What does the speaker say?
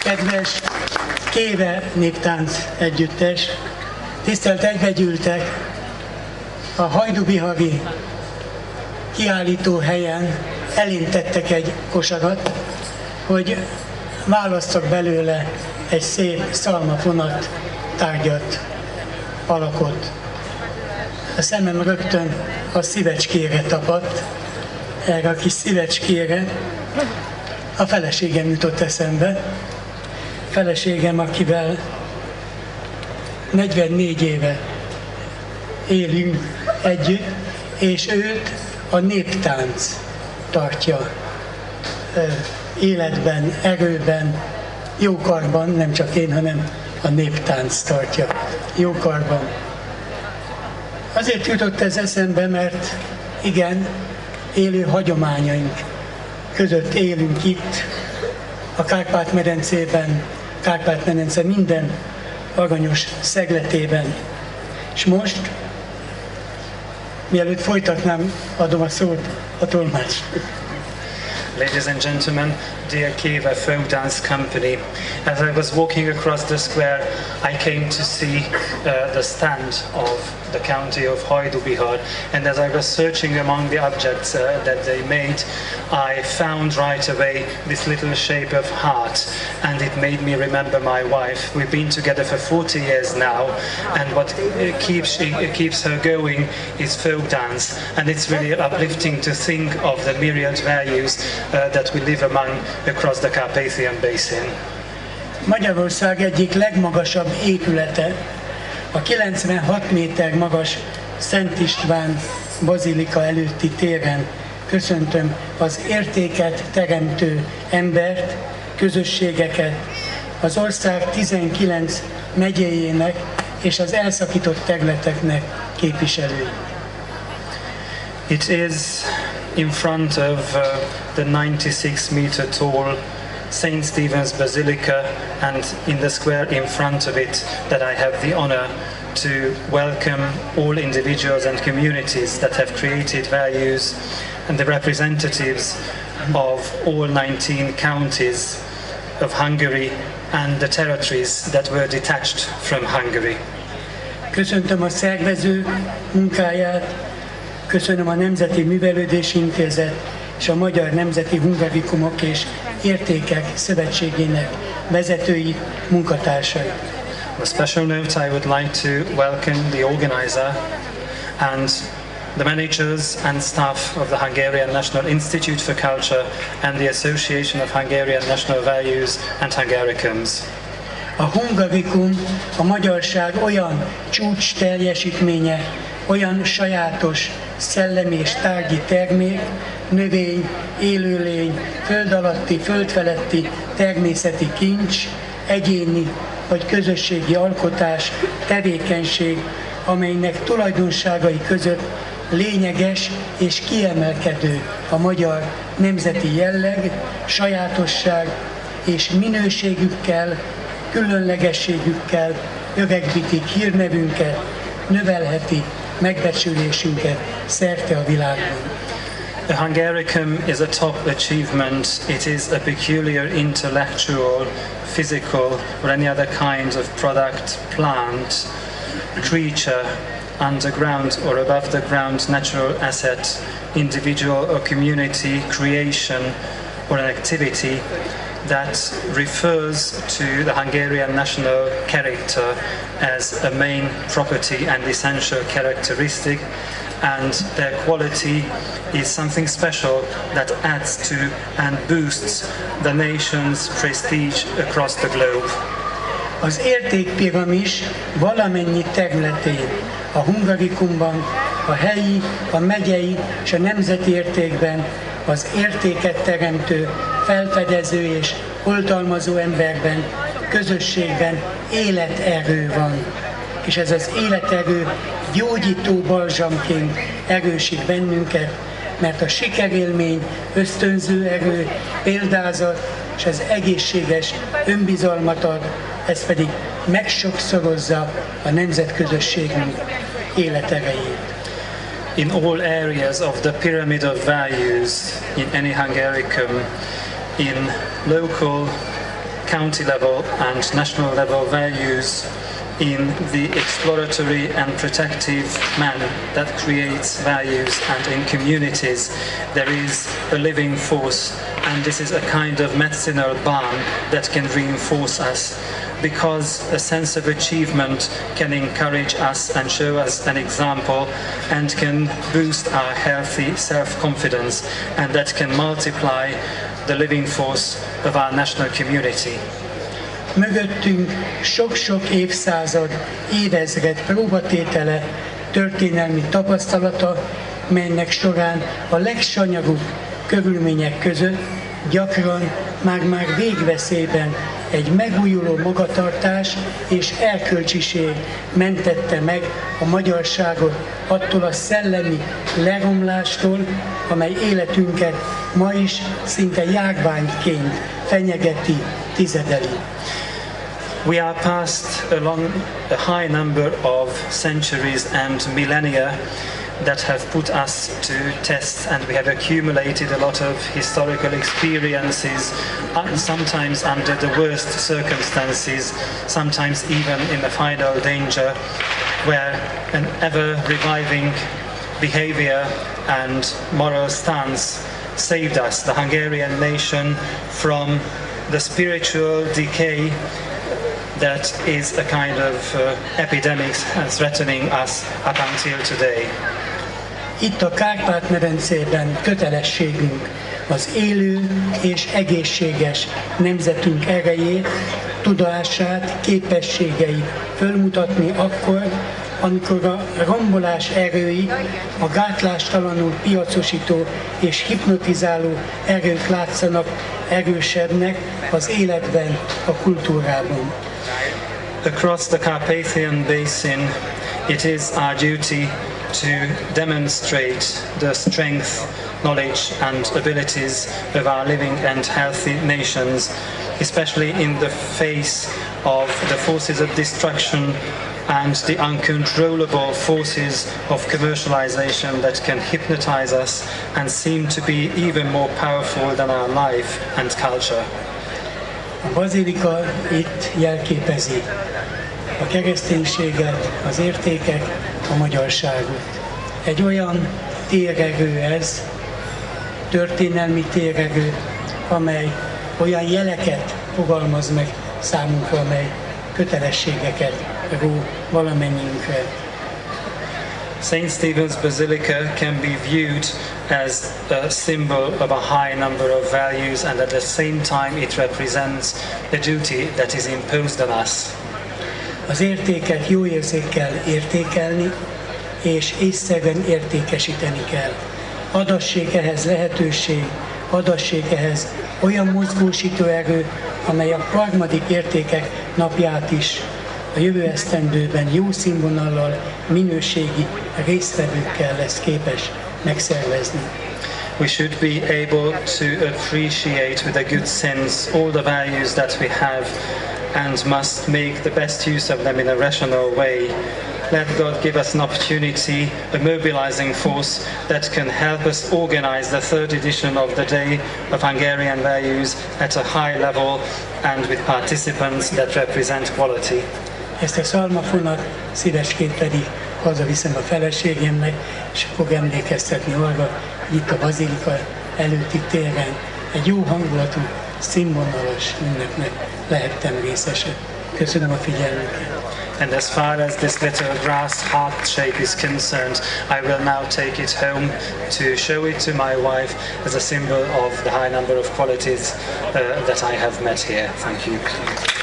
Kedves Kéve Néptánc Együttes, tisztelt egybegyűltek, a hajdubihari kiállító helyen elintettek egy kosarat, hogy válasszak belőle egy szép szalmafonat tárgyat, alakot. A szemem rögtön a szívecskére tapadt, erre a kis szívecskére a feleségem jutott eszembe. Feleségem, akivel 44 éve élünk együtt, és őt a néptánc tartja életben, erőben, jókarban, nem csak én, hanem a néptánc tartja jókarban. Azért jutott ez eszembe, mert igen, élő hagyományaink között élünk itt, a Kárpát-medencében, Kárpát-medence minden aranyos szegletében. És most, mielőtt folytatnám, adom a szót a tolmácsnak. Ladies and gentlemen, dear Kéve Folk Dance Company, as I was walking across the square, I came to see the stand of the county of Hajdubihar, and as I was searching among the objects that they made, I found right away this little shape of heart, and it made me remember my wife. We've been together for 40 years now, and what keeps her going is folk dance, and it's really uplifting to think of the myriad values that we live among across the Carpathian Basin. Magyarország egyik legmagasabb épülete, a 96 méter magas Szent István bazilika előtti téren köszöntöm az értéket teremtő embert, közösségeket, az ország 19 megyéjének és az elszakított területeknek képviselői. It is in front of the 96 meter tall St. Stephen's Basilica, and in the square in front of it that I have the honor to welcome all individuals and communities that have created values and the representatives of all 19 counties of Hungary and the territories that were detached from Hungary. Köszöntöm a szervező munkáját, köszönöm a Nemzeti Művelődési Intézet és a Magyar Nemzeti Hungarikumok és Értékek Szövetségének vezetői, munkatársai. On a special note, I would like to welcome the organizer and the managers and staff of the Hungarian National Institute for Culture and the Association of Hungarian National Values and Hungaricums. A Hungarikum a magyarság olyan csúcs teljesítménye, olyan sajátos szellemi és tárgyi termék, növény, élőlény, föld alatti, föld feletti természeti kincs, egyéni vagy közösségi alkotás, tevékenység, amelynek tulajdonságai között lényeges és kiemelkedő a magyar nemzeti jelleg, sajátosság és minőségükkel, különlegességükkel öregbítik hírnevünket, növelheti megbecsülésünket szerte a világban. The Hungaricum is a top achievement. It is a peculiar intellectual, physical, or any other kind of product, plant, creature, underground or above the ground natural asset, individual or community creation, or an activity that refers to the Hungarian national character as a main property and essential characteristic, and their quality is something special that adds to and boosts the nation's prestige across the globe. Az értékpiramis valamennyi területén, a Hungarikumban, a helyi, a megyei és a nemzeti értékben az értéket teremtő, felfedező és oltalmazó emberben, közösségben életerő van. És ez az életerő gyógyító balzsamként erősít bennünket, mert a sikerélmény ösztönző erő, példázat és az egészséges önbizalmat ad, ez pedig megsokszorozza a nemzetközösségünk életerejét. In all areas of the pyramid of values in any Hungaricum, in local, county level and national level values in the exploratory and protective manner that creates values, and in communities there is a living force, and this is a kind of medicinal balm that can reinforce us, because a sense of achievement can encourage us and show us an example and can boost our healthy self-confidence, and that can multiply the living force of our national community. Mögöttünk sok-sok évszázad, évezred próbatétele, történelmi tapasztalata, melynek során a legsanyarúbb körülmények között gyakran már végveszélyben egy megújuló magatartás és erkölcsiség mentette meg a magyarságot attól a szellemi leromlástól, amely életünket ma is szinte járványként fenyegeti, tizedeli. We are past a high number of centuries and millennia that have put us to test, and we have accumulated a lot of historical experiences, sometimes under the worst circumstances, sometimes even in the final danger, where an ever-reviving behavior and moral stance saved us, the Hungarian nation, from the spiritual decay that is a kind of epidemic threatening us up until today. Itt a Kárpát-medencében kötelességünk az élő és egészséges nemzetünk erejét, tudását, képességeit fölmutatni akkor, amikor a rombolás erői, a gátlástalanul piacosító és hipnotizáló erők látszanak erősebbnek az életben, a kultúrában. Across the Carpathian Basin, it is our duty to demonstrate the strength, knowledge and abilities of our living and healthy nations, especially in the face of the forces of destruction and the uncontrollable forces of commercialization that can hypnotize us and seem to be even more powerful than our life and culture. A bazilika itt jelképezi a kereszténységet, az értéket, a magyarságot. Egy olyan térerő ez, történelmi térerő, amely olyan jeleket fogalmaz meg számunkra, amely kötelességeket ró valamennyiünkre. St. Stephen's Basilica can be viewed as a symbol of a high number of values, and at the same time it represents a duty that is imposed on us. Az értéket jó érzékkel értékelni, és észszerűen értékesíteni kell. Adassék ehhez lehetőség, adassék ehhez olyan mozgósító erő, amely a harmadik értékek napját is a jövő esztendőben jó színvonallal, minőségi résztvevőkkel lesz képes megszervezni. We should be able to appreciate with a good sense all the values that we have and must make the best use of them in a rational way. Let God give us an opportunity, a mobilizing force that can help us organize the third edition of the Day of Hungarian Values at a high level and with participants that represent quality. Ezt a szalmafonat szívesként pedig hazaviszem a feleségemnek, és fog emlékeztetni arra, hogy itt a bazilika előtti téren egy jó hangulatú, színvonalas ünnepnek lehettem részese. Köszönöm a figyelmüket. And as far as this little grass heart shape is concerned, I will now take it home to show it to my wife as a symbol of the high number of qualities that I have met here. Thank you.